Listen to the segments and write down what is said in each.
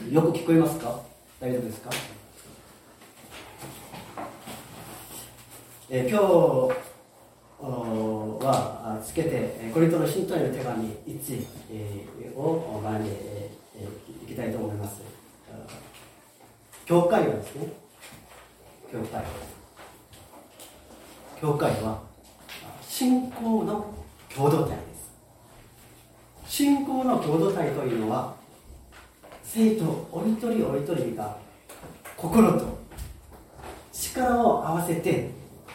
よく聞こえますか？大丈夫ですか？今日はつけてコリントの信徒への手紙1を学んでいきたいと思います。教会はですね、教会は信仰の共同体です。信仰の共同体というのは、生徒お一人お一人が心と力を合わせて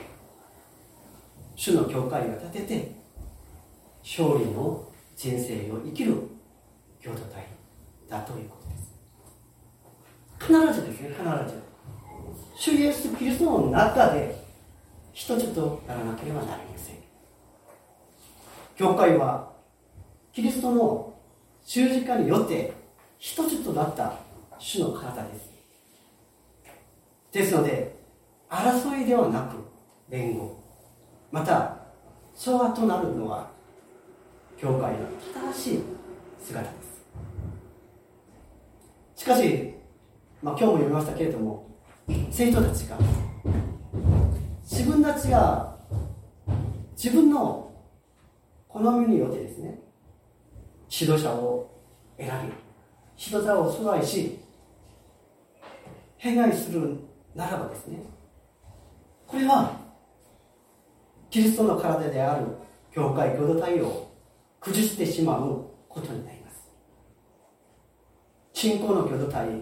主の教会を立てて勝利の人生を生きる共同体だということです。必ずですね、必ず主イエスキリストの中で一つとならなければなりません。教会はキリストの十字架によって一つとなった主の体です。ですので、争いではなく連合、また総和となるのは教会の正しい姿です。しかし、今日も読みましたけれども、生徒たちが自分たちが自分の好みによってですね、指導者を選び、指導者を阻害し、偏愛するならばですね、これはキリストの体である教会共同体を崩してしまうことになります。信仰の共同体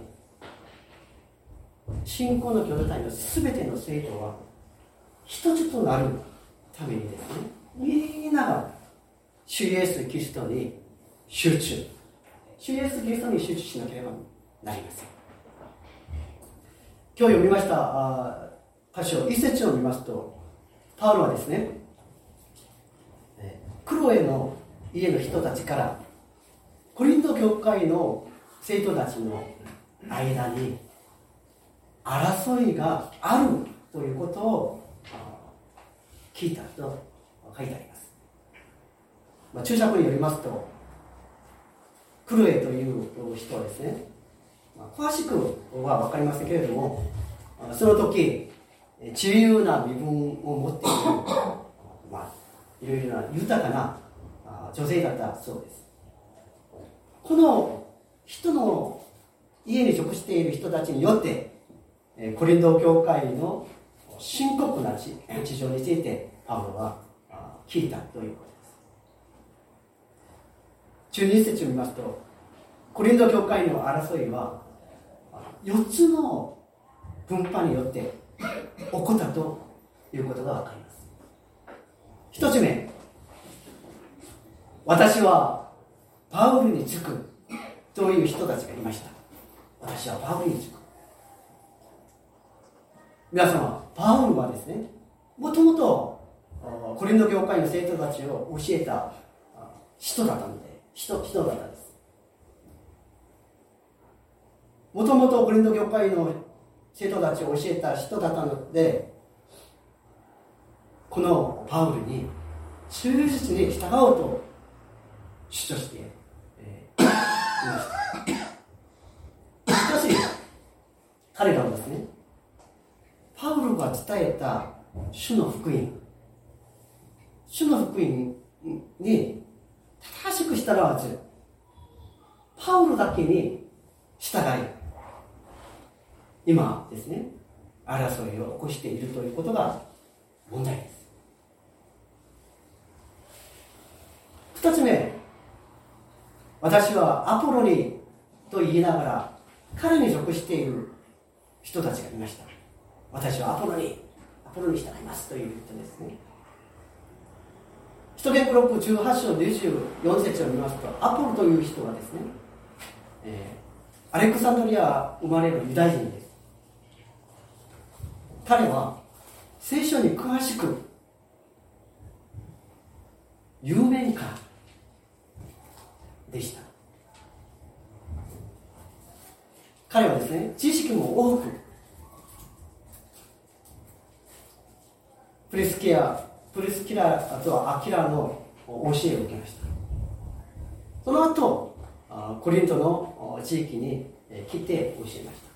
のすべての生徒は一つとなるためにですね、みんなが主イエスキリストに集中、主イエスキリストに集中しなければなりません。今日読みました箇所一節を見ますと、パウロはですね、クロエの家の人たちからコリント教会の生徒たちの間に争いがあるということを聞いたと書いてあります。注釈によりますと、クロエという人はですね、詳しくは分かりませんけれども、その時自由な身分を持っている、いろいろな豊かな女性だったそうです。この人の家に属している人たちによってコリント教会の深刻な事情についてパウロは聞いたということです。12節を見ますと、コリント教会の争いは4つの分派によって起こったということが分かります。1つ目、私はパウルにつくという人たちがいました。私はパウルにつく。皆様、パウルはですね、もともとコリント教会の生徒たちを教えた人だったんです。もともとコリント教会の生徒たちを教えた人だったので、このパウルに忠実に従おうと主張していました。しかし彼らはですね、パウルが伝えた主の福音に正しく従わず、パウルだけに従い、今ですね、争いを起こしているということが問題です。二つ目、私はアポロニと言いながら彼に属している人たちがいました。私はアポロに従いますという人ですね。使徒言語録18章24節を見ますと、アポロという人はですね、アレクサンドリア生まれるユダヤ人です。彼は聖書に詳しく有名家でした。彼はですね、知識も多く、プリスキラとアキラの教えを受けました。その後コリントの地域に来て教えました。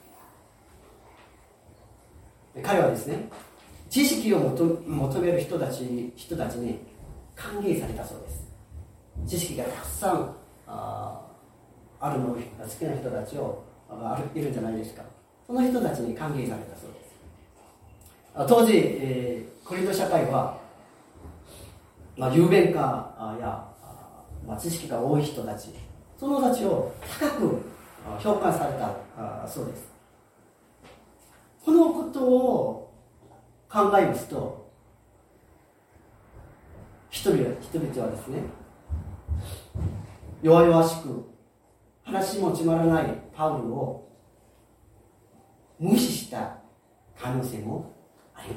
彼はですね、知識を求める人たちに歓迎されたそうです。知識がたくさんあるのが好きな人たちいるんじゃないですか。その人たちに歓迎されたそうです。当時、コリント社会は、雄弁家や、知識が多い人たち、その人たちを高く評価されたそうです。このことを考えますと、人々はですね、弱々しく話も決まらないパウルを無視した可能性もあります。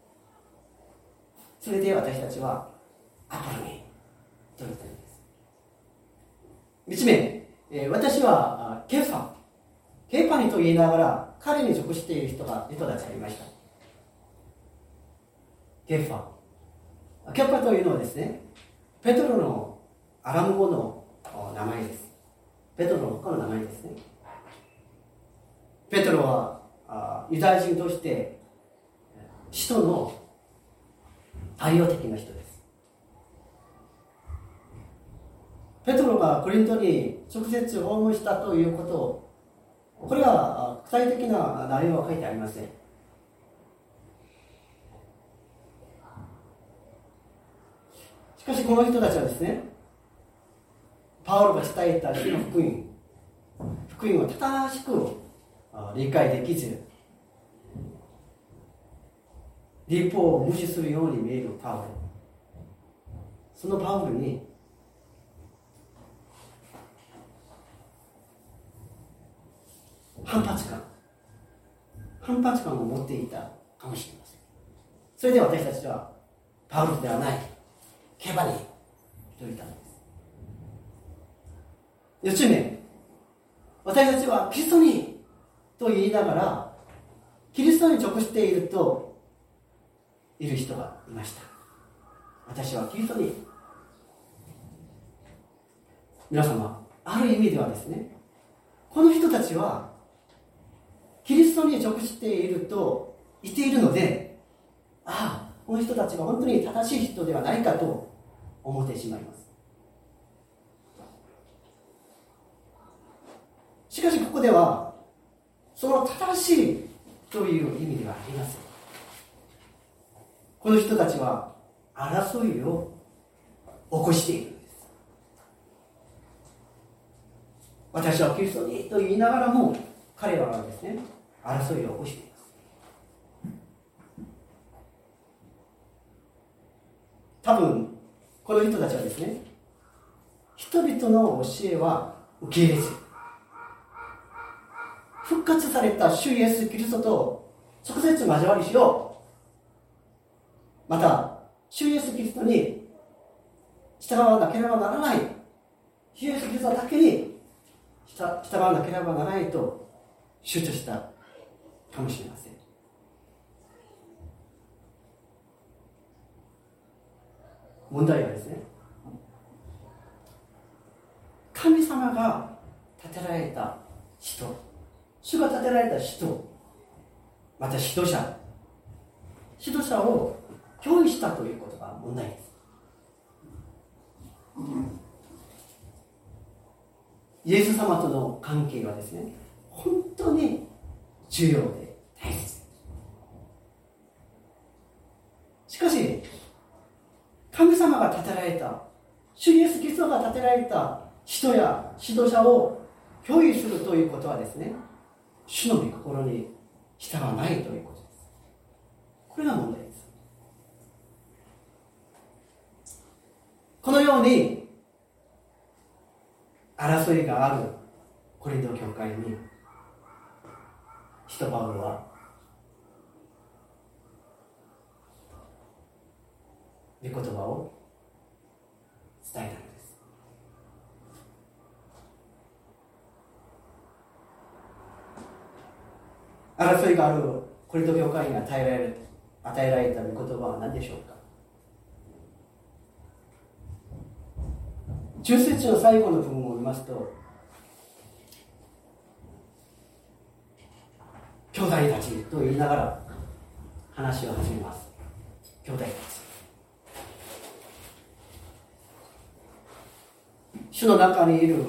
それで私たちはアポロゲと言ったんです。1名、私はケファニと言いながら彼に属している人たちがいました。ケファというのはですね、ペトロのアラム語の名前です。ペトロの他の名前ですね。ペトロはユダヤ人として使徒の代表的な人です。ペトロがコリントに直接訪問したということを、これは具体的な内容は書いてありません。しかしこの人たちはですね、パウロが伝えた主の福音を正しく理解できず、立法を無視するように見えるパウロ。そのパウロに反発感を持っていたかもしれません。それで私たちはパウロではないケバニと言ったのです。4つ目、私たちはキリストにと言いながらキリストに属している人がいました。私はキリストに。皆様、ある意味ではですね、この人たちはキリストに属していると言っているので、この人たちが本当に正しい人ではないかと思ってしまいます。しかしここではその正しいという意味ではありません。この人たちは争いを起こしているんです。私はキリストにと言いながらも、彼らはですね、争いを起こしています。多分この人たちはですね、人々の教えは受け入れず、復活された主イエス・キリストと直接交わりしよう、また主イエス・キリストに従わなければならない、主イエス・キリストだけに従わなければならないと主張したかもしれません。問題はですね、神様が立てられた人、主が立てられた人、また指導者を憑依したということが問題です。イエス様との関係はですね、本当に重要で大切。しかし神様が立てられた、主イエス・キリストが立てられた人や指導者を憑依するということはですね、主の御心に従わないということです。これが問題です。このように争いがあるコリント教会に、使徒パウロは御言葉を伝えたのです。争いがあるコリント教会に与えられた御言葉は何でしょうか。10節の最後の部分を見ますと、 兄弟たちと言いながら話を始めます。兄弟たち、主の中にいる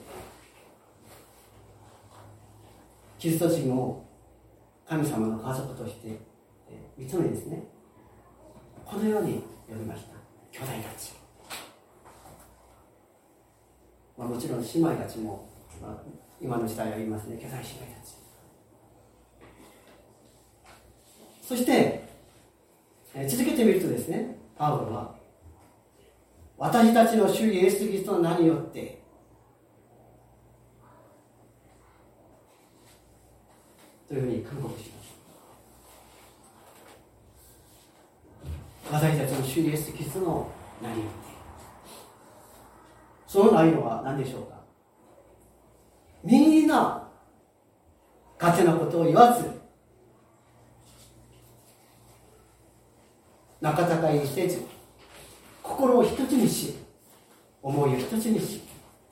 キリスト人を神様の家族として認めですね、このように呼びました。兄弟たち、もちろん姉妹たちも、今の時代は言いますね、兄弟姉妹たち。そして、続けてみるとですね、パウロは私たちの主イエス・キリストの名によってというふうに勧告します。私たちの主イエス・キリストの名によって、その内容は何でしょうか。みんな勝手なことを言わず、仲違いせず、心を一つにし、思いを一つにし、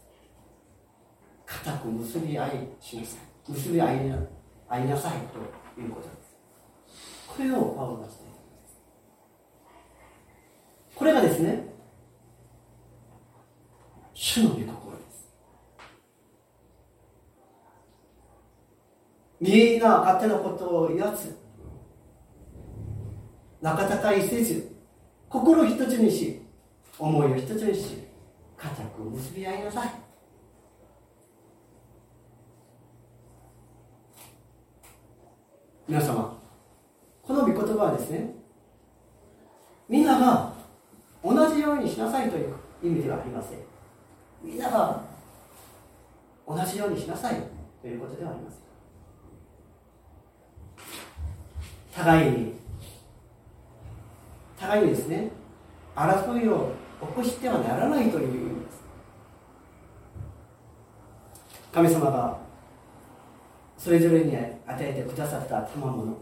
固く結び合いしなさい、結び合いなさいということです。これをパウロがしています。これがですね、主の御心です。みんな勝手なことを言わず、仲違いせず、心を一つにし、思いを一つにし、固く結び合いなさい。皆様、この御言葉はですね、みんなが同じようにしなさいという意味ではありません。みんなが同じようにしなさいということではありません。互いにですね、争いを起こしてはならないという意味です。神様がそれぞれに与えてくださった賜物、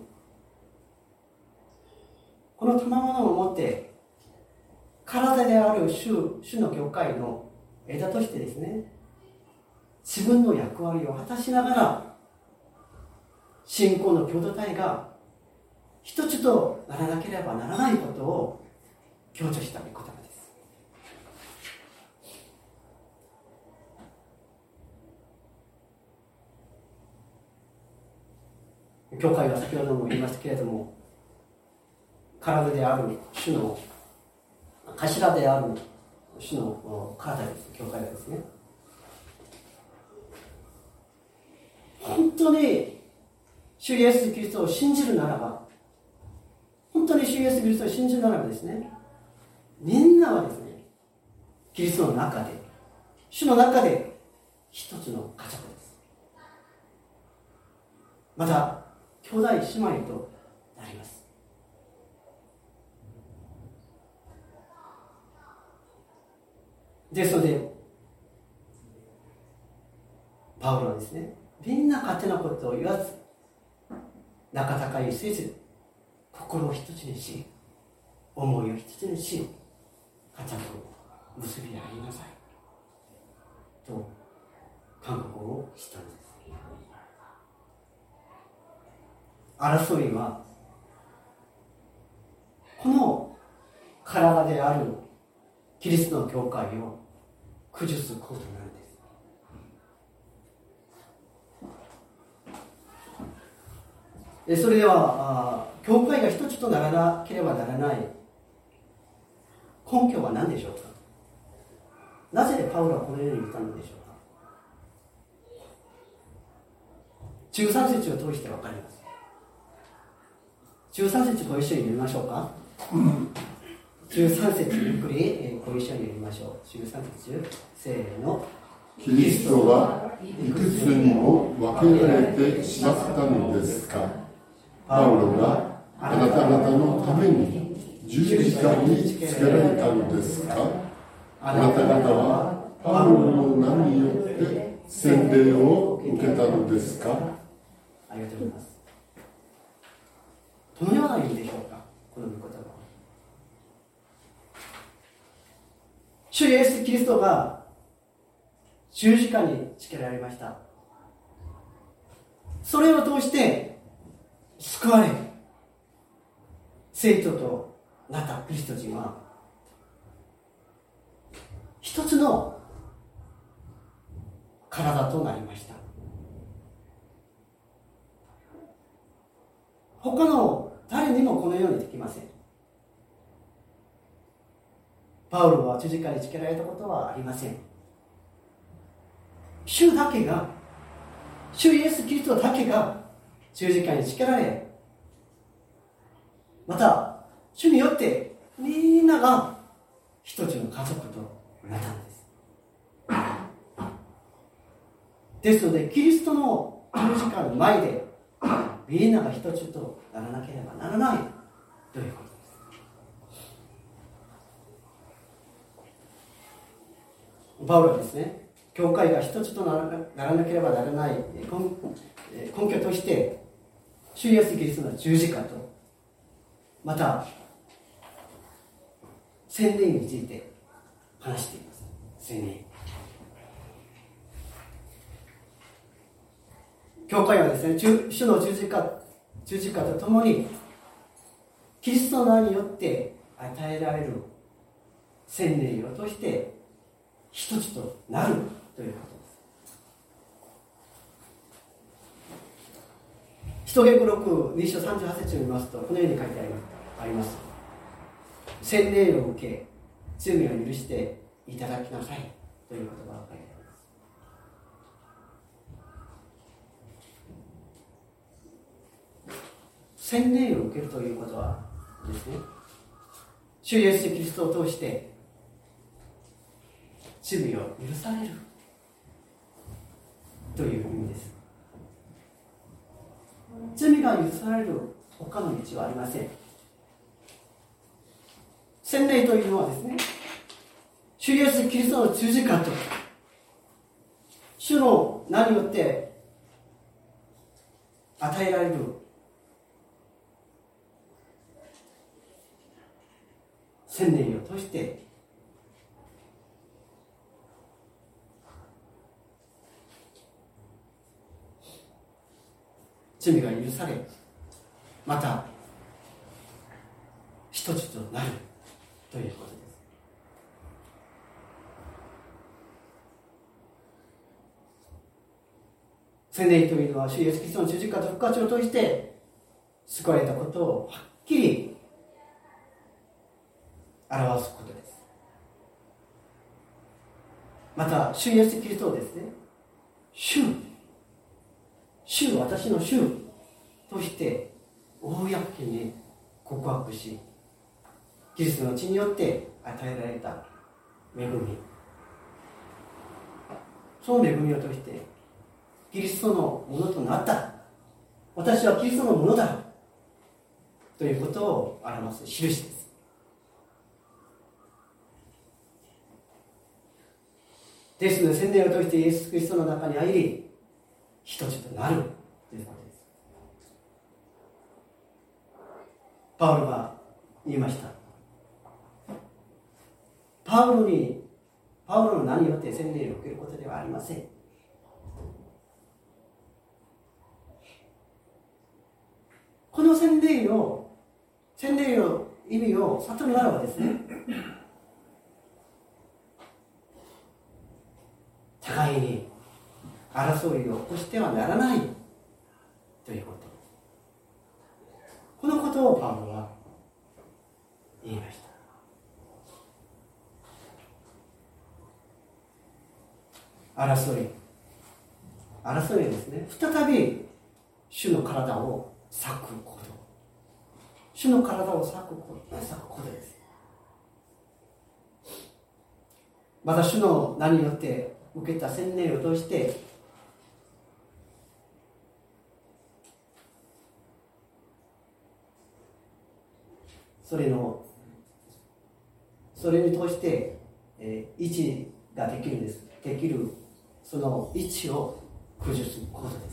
この賜物を持って体である主の教会の枝としてですね、自分の役割を果たしながら信仰の共同体が一つとならなければならないことを強調した御言葉です。教会は先ほども言いましたけれども、体である主の頭である主の体です。教会はですね、本当に主イエス・キリストを信じるならば、本当に主イエス・キリストを信じるならばですね、みんなはですね、キリストの中で、主の中で一つの家族です。また兄弟姉妹となります。ですのでパウロはですね、みんな勝手なことを言わず、仲違いせず、心を一つにし、思いを一つにし、固く結び合いなさいと勧告をしたのです。争いはこの体であるキリストの教会を崩すことなんです。それでは教会が一つとならなければならない根拠は何でしょうか。なぜパウロはこのように言ったのでしょうか。13節を通して分かります。13節ご一緒に読みましょうか。13節ゆっくりご一緒に読みましょう。13節、せーの。 キリストはいくつにも分けられてしまったのですか。パウロがあなた方のために十字架につけられたのですか。あなた方はパウロの名によって洗礼を受けたのですか。 ありがとうございます。どのような意味でしょうか、この御言葉は。主イエス・キリストが十字架につけられました。それを通して救われ生徒となったクリスト人は一つの体となりました。他の誰にもこのようにできません。パウロは十字架につけられたことはありません。主だけが、主イエス・キリストだけが十字架につけられ、また主によってみんなが一つの家族となったんです。ですのでキリストの十字架の前でみんなが一つとならなければならないということです。パウロはですね、教会が一つとならなければならない根拠として主イエスキリストの十字架と、また洗礼について話しています。洗礼、教会はですね、主の十字架とともにキリストの名によって与えられる洗礼を通して一つとなるということです。使徒言語録2章38節を見ますと、このように書いてあります。洗礼を受け罪を許していただきなさいという言葉が書いてあります。洗礼を受けるということはですね、主イエスキリストを通して罪を許されるという意味です。罪が許される他の道はありません。洗礼というのはですね、主イエスキリストの十字架と主の名によって与えられる洗礼を通して罪が許され、また一つとなるということです。洗礼というのは主イエスキリストの十字架と復活を通して救われたことをはっきり表すことです。また主イエスキリストをですね、主私の主として公に告白し、キリストの血によって与えられた恵み、その恵みを通してキリストのものとなった、私はキリストのものだということを表す印です。ですので洗礼を通してイエス・キリストの中に入り一つとなるということです。パウロが言いました。パウロの名によって洗礼を受けることではありません。この洗礼の意味を悟るならばですね、互いに争いを起こしてはならないということ。このことをパウロは言いました。争いですね、再び主の体を裂くこと、主の体を裂くことです。また主の名によって受けた洗礼を通してそれに通して一致ができるんです。できるその一致を崩すことです。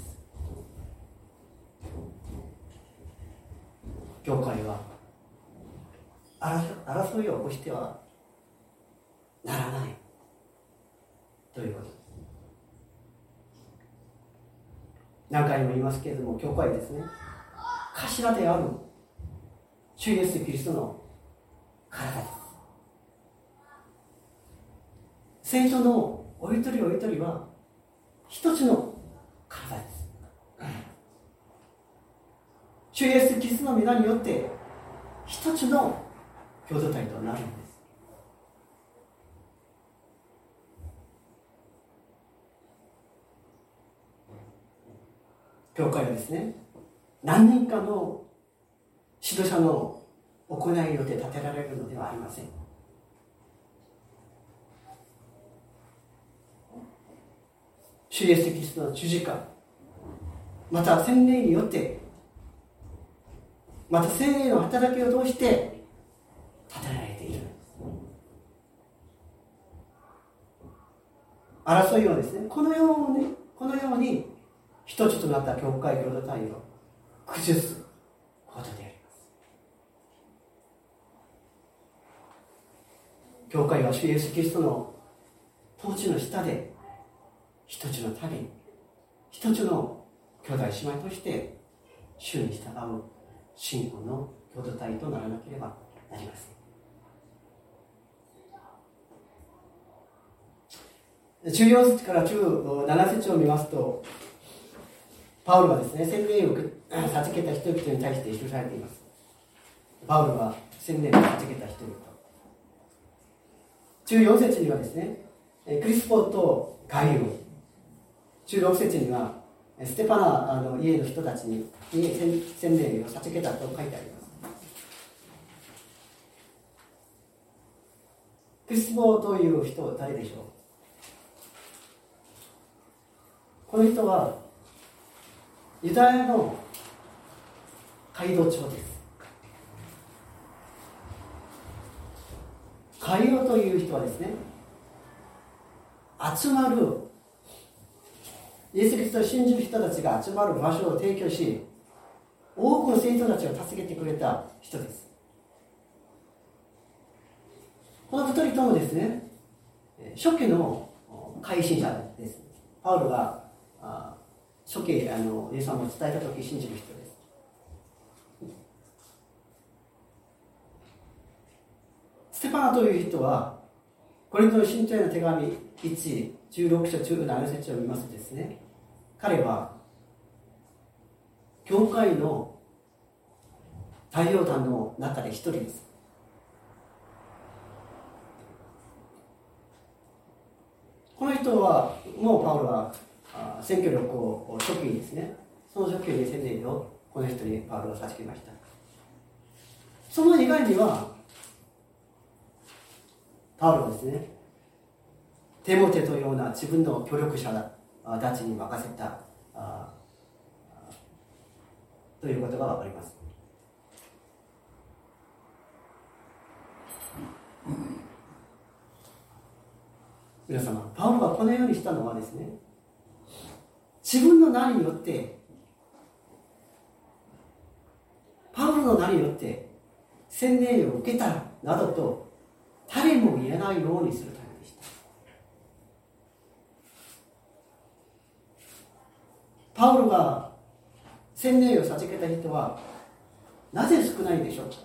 教会は争いを起こしてはならないということです。何回も言いますけれども、教会ですね、 頭である主イエス・キリストの体です。聖書のお一人お一人は一つの体です。主イエス・キリストの皆によって一つの共同体となるんです。教会はですね、何人かの指導者の行いによって建てられるのではありません。主イエス・キリストの十字架、また洗礼によって、また聖霊の働きを通して建てられているのです。争いはですね、このように一つとなった教会共同体を崩すことであります。教会は主イエス・キリストの統治の下で一つの民、一つの兄弟姉妹として主に従う信仰の共同体とならなければなりません。14節から17節を見ますと、パウロはですね、洗礼を授けた人々に対して記されています。パウロは洗礼を授けた人々。14節にはですね、クリスポとガイオ、16節にはステパナの家の人たちに洗礼を授けたと書いてあります。クリスポという人は誰でしょう。この人はユダヤの街道長です。ガイオという人はですね、集まるイエス・キリストを信じる人たちが集まる場所を提供し、多くの生徒たちを助けてくれた人です。この二人ともですね、初期の改信者です。パウロが初期イエス様を伝えたとき信じる人です。ステパナという人は、コリントの信徒への手紙1、16章17節を見ますとですね、彼は教会の代表団の中で一人です。この人はもうパウロは選挙旅行初期にですね、その初期に洗礼をこの人にパウロが授けました。その以外にはパウロはですね、テモテというような自分の協力者たちに任せたということがわかります。皆様、パウロがこのようにしたのはですね、自分の名によってパウロの名によって洗礼を受けたなどと誰も言えないようにするためでした。パウロが洗礼を授けた人はなぜ少ないでしょうか。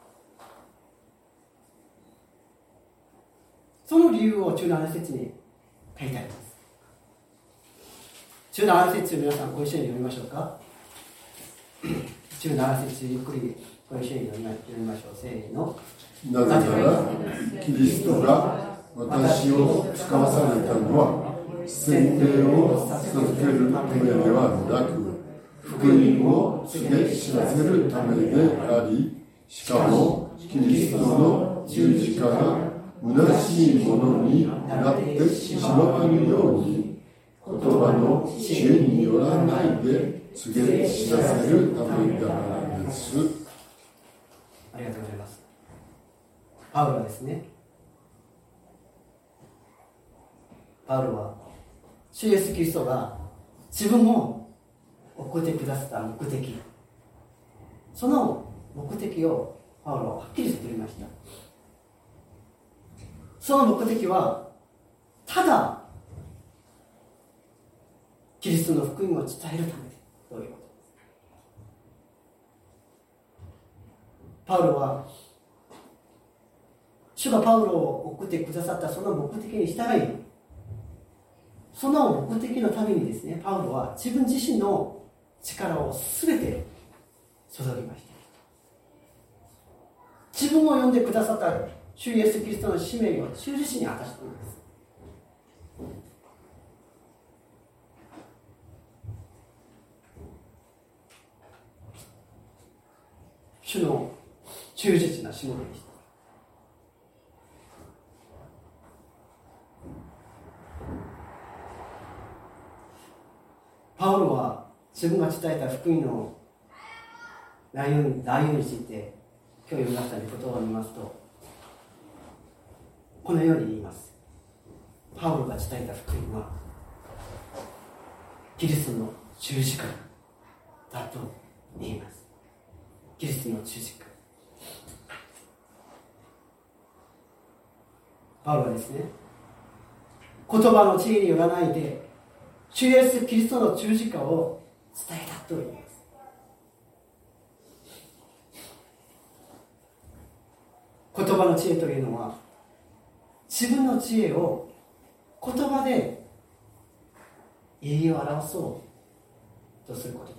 その理由を17節に書いてあります。17節皆さんご一緒に読みましょうか。17節ゆっくりご一緒に読みましょう。せーの。 なぜならキリストが私を使わされたのは洗礼を授けるためではなく福音を告げ知らせるためであり、しかもキリストの十字架が虚しいものになってしまわぬように言葉の知恵によらないで告げ知らせるためだからです。 ありがとうございます。パウロはですね、パウロは主イエスキリストが自分を送ってくださった目的、その目的をパウロははっきりしていました。その目的はただキリストの福音を伝えるためということです。 パウロは主がパウロを送ってくださったその目的に従い、その目的のためにですね、パウロは自分自身の力を全て注ぎました。自分を呼んでくださった主イエス・キリストの使命を忠実に果たしたのです。主の忠実なしものでした。パウロは自分が伝えた福音の内容について、今日読みました言葉を見ますと、このように言います。パウロが伝えた福音はキリストの十字架だと言います。キリストの十字架。パウロはですね、言葉の知恵によらないで主イエスキリストの十字架を伝えたと言います。言葉の知恵というのは、自分の知恵を言葉で言い表そうとすることです。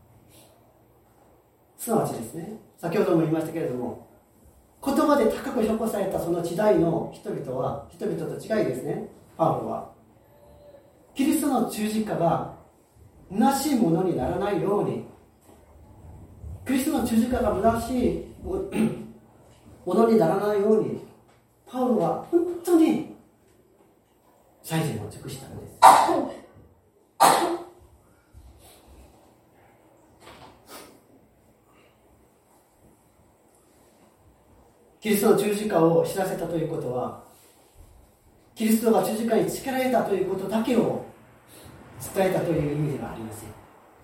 すなわちですね、先ほども言いましたけれども、言葉で高く評価されたその時代の人々と違いですね、パウロはキリストの十字架が虚しいものにならないように、キリストの十字架が虚しいものにならないように、パウロは本当に最善を尽くしたのです。キリストの十字架を知らせたということは、キリストが十字架につけられたということだけを伝えたという意味ではありません。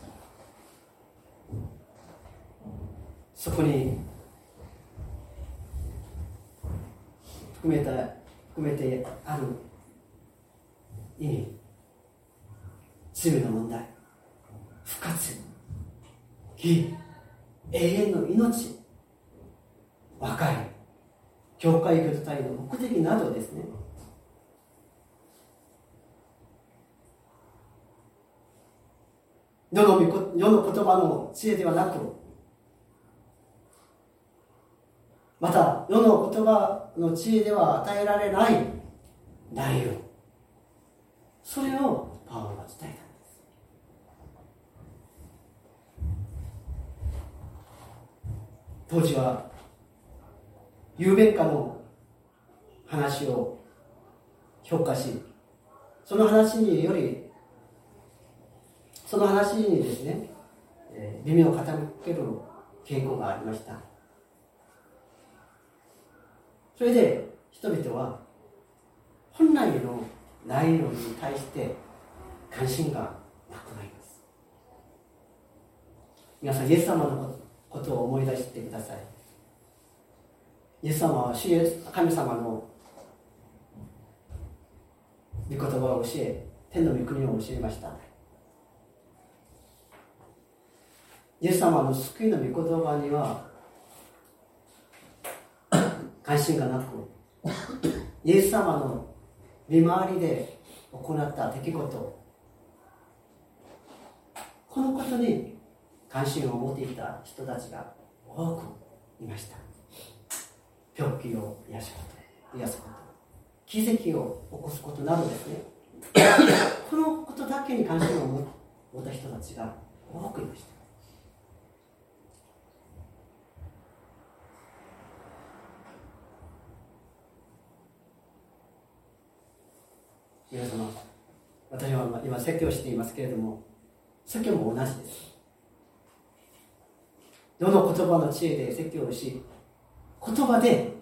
そこに含めてある意味、罪の問題、不活、義、永遠の命、和解、教会行く隊の目的などですね、世の言葉の知恵ではなく、また世の言葉の知恵では与えられない内容、それをパウロが伝えたんです。当時は雄弁家の話を評価し、その話にですね、耳を傾ける傾向がありました。それで人々は本来の内容に対して関心がなくなります。皆さん、イエス様のことを思い出してください。イエス様は神様の御言葉を教え、天の御国を教えました。イエス様の救いの御言葉には関心がなく、イエス様の見回りで行った出来事、このことに関心を持っていた人たちが多くいました。病気を癒すこと、奇跡を起こすことなどですねこのことだけに関心を持った人たちが多くいました。皆様、私は今説教していますけれども、説教も同じです。世の言葉の知恵で説教をし、言葉で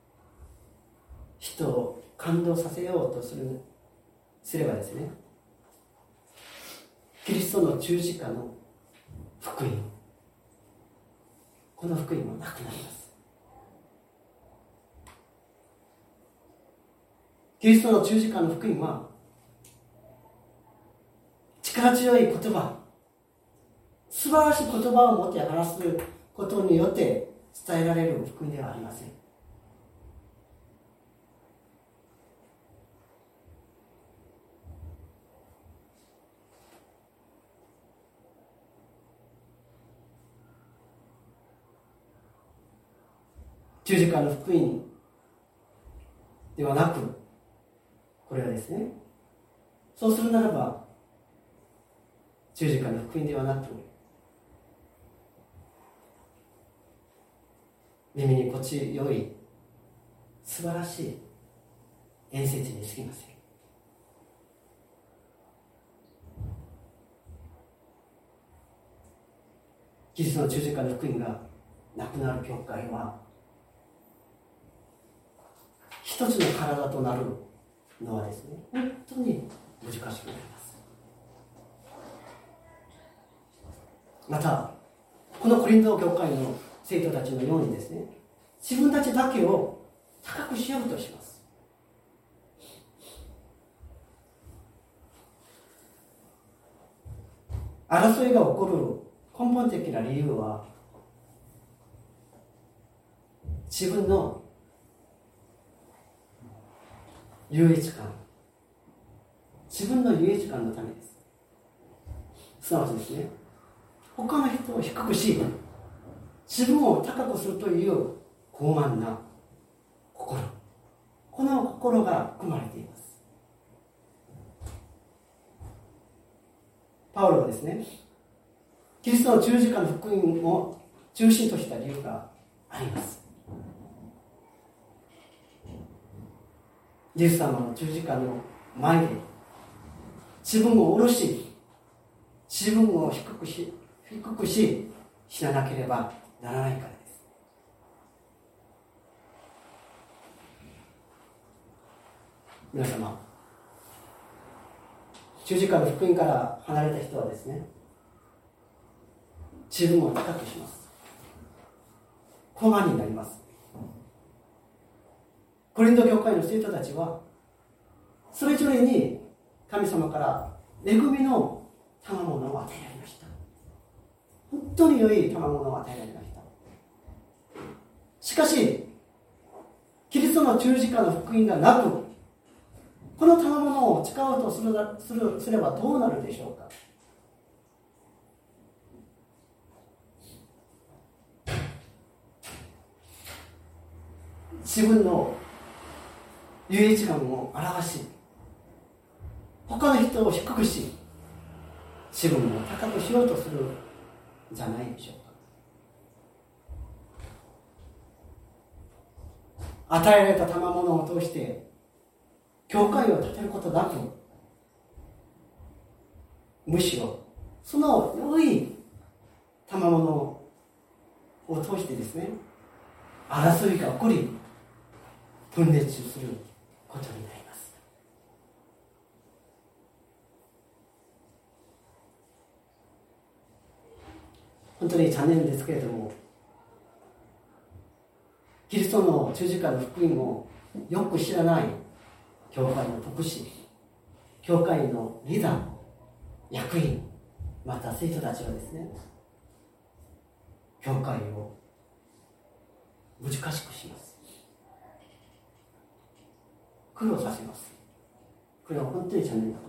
人を感動させようとすればですね、キリストの十字架の福音、この福音はなくなります。キリストの十字架の福音は力強い言葉、素晴らしい言葉を持って話すことによって伝えられる福音ではありません。十字架の福音ではなく、これはですね、そうするならば十字架の福音ではなく、耳に心地よい素晴らしい演説に過ぎません。キリストの十字架の福音がなくなる教会は、一つの体となるのはですね、本当に難しくなります。またこのコリント教会の生徒たちのようにですね、自分たちだけを高くしようとします。争いが起こる根本的な理由は、自分の優越感、自分の優越感のためです。すなわちですね、他の人を低くし、自分を高くするという傲慢な心、この心が含まれています。パウロはですね、キリストの十字架の福音を中心とした理由があります。イエス様の十字架の前で自分を下ろし、自分を低くし死ななければならないからです。皆様、十字架の福音から離れた人はですね、自分を高くします。傲慢になります。コリント教会の生徒たちはそれぞれに神様から恵みの賜物を与えられました。本当に良い賜物を与えられました。しかしキリストの十字架の福音がなく、この賜物を使おうとすればどうなるでしょうか。自分の優越感を表し、他の人を低くし、自分を高くしようとするんじゃないでしょうか。与えられた賜物を通して教会を建てることなく、むしろその良い賜物を通してですね、争いが起こり分裂することになります。本当に残念ですけれども、キリストの十字架の福音をよく知らない教会の牧師、教会のリーダー、役員、また生徒たちはですね、教会を難しくします。苦労させます。これは本当に残念な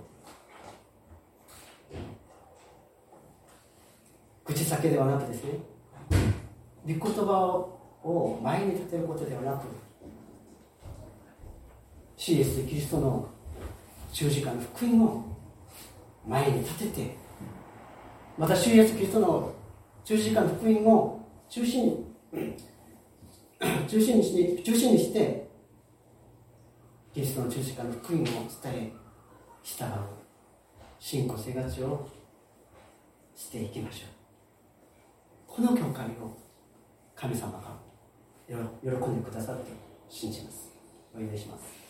ことです。口先ではなくですね、御言葉を前に立てることではなく、主イエス・キリストの十字架の福音を前に立てて、また主イエス・キリストの十字架の福音を中心にしてキリストの十字架の福音を伝え従う信仰生活をしていきましょう。この教会を神様が喜んでくださると信じます。お祈りします。